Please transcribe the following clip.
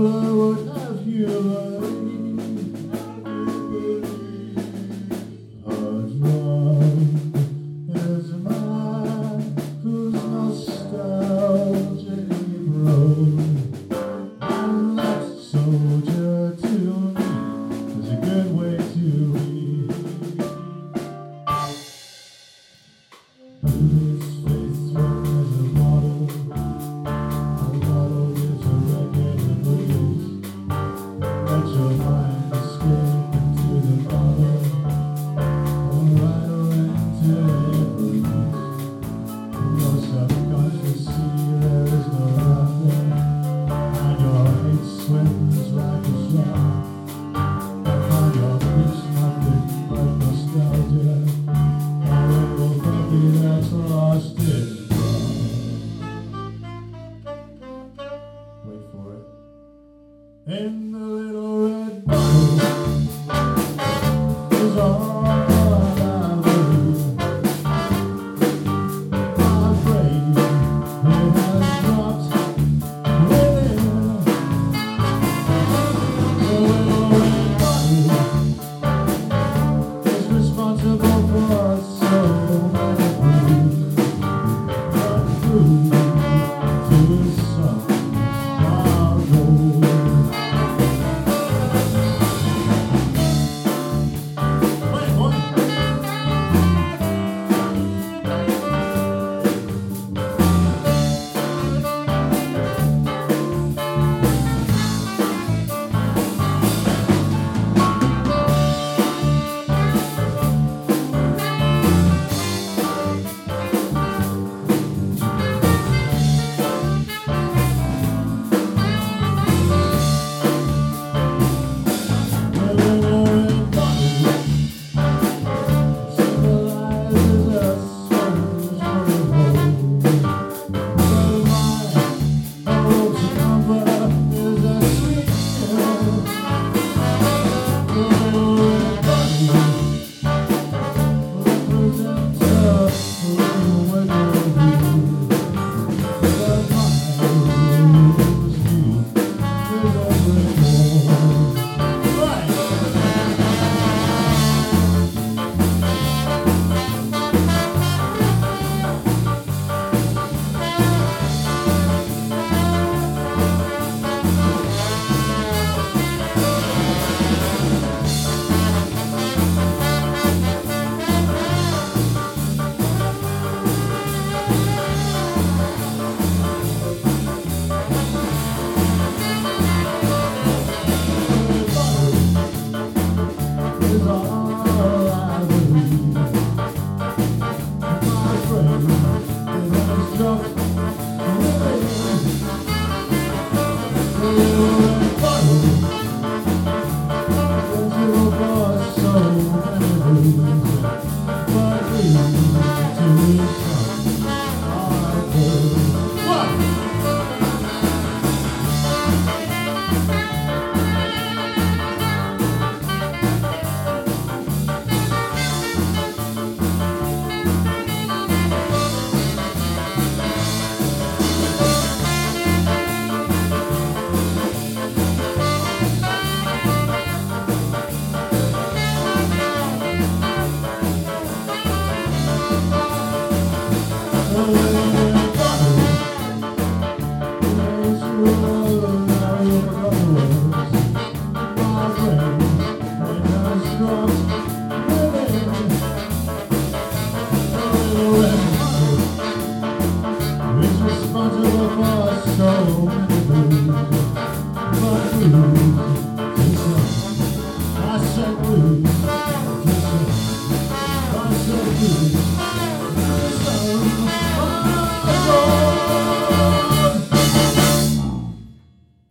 I would have you believe. Hard love is a man whose nostalgia he broke, and that soldier to me is a good way to be. His face was a bottle gives a regular breeze. Let your mind escape into the bottle, or right into it. Your subconscious sea, there is no nothing, and your hate swims like a shark. Upon your beach, nothing but nostalgia. That's lost in wait for it. In the little red bottle is all I believe. I'm afraid it has dropped within. The little red bottle is responsible for so many. Oh,